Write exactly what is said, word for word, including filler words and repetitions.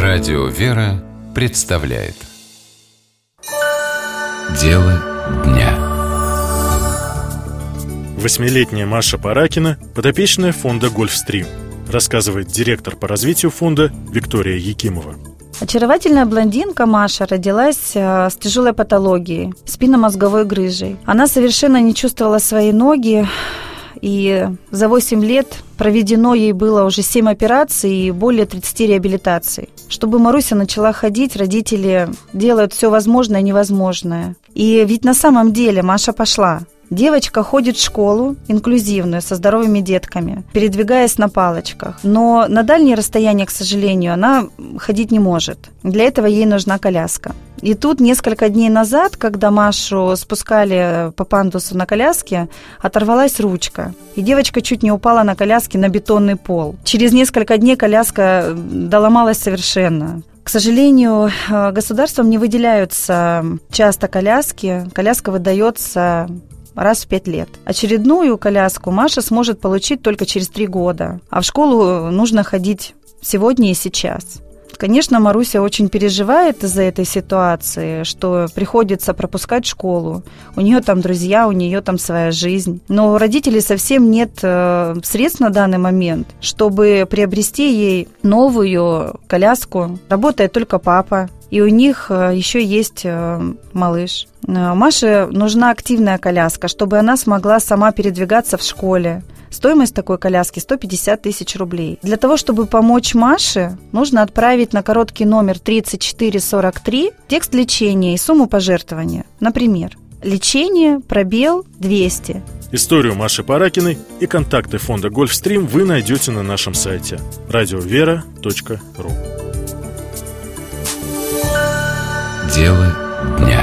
Радио «Вера» представляет Дело дня. Восьмилетняя Маша Паракина – подопечная фонда «Гольфстрим», рассказывает директор по развитию фонда Виктория Якимова. Очаровательная блондинка Маша родилась с тяжелой патологией, спинномозговой грыжей. Она совершенно не чувствовала свои ноги, и за восемь лет проведено ей было уже семь операций и более тридцати реабилитаций. Чтобы Маруся начала ходить, родители делают все возможное и невозможное. И ведь на самом деле Маша пошла. Девочка ходит в школу инклюзивную со здоровыми детками, передвигаясь на палочках. Но на дальние расстояния, к сожалению, она ходить не может. Для этого ей нужна коляска. И тут несколько дней назад, когда Машу спускали по пандусу на коляске, оторвалась ручка. И девочка чуть не упала на коляске на бетонный пол. Через несколько дней коляска доломалась совершенно. К сожалению, государством не выделяются часто коляски. Коляска выдается раз в пять лет. Очередную коляску Маша сможет получить только через три года. А в школу нужно ходить сегодня и сейчас. Конечно, Маруся очень переживает из-за этой ситуации, что приходится пропускать школу. У нее там друзья, у нее там своя жизнь. Но у родителей совсем нет э, средств на данный момент, чтобы приобрести ей новую коляску. Работает только папа. И у них еще есть малыш. Маше нужна активная коляска, чтобы она смогла сама передвигаться в школе. Стоимость такой коляски сто пятьдесят тысяч рублей. Для того, чтобы помочь Маше, нужно отправить на короткий номер тридцать четыре сорок три текст лечения и сумму пожертвования. Например, лечение, пробел двести. Историю Маши Паракиной и контакты фонда «Гольфстрим» вы найдете на нашем сайте радиовера точка ру. Дело дня.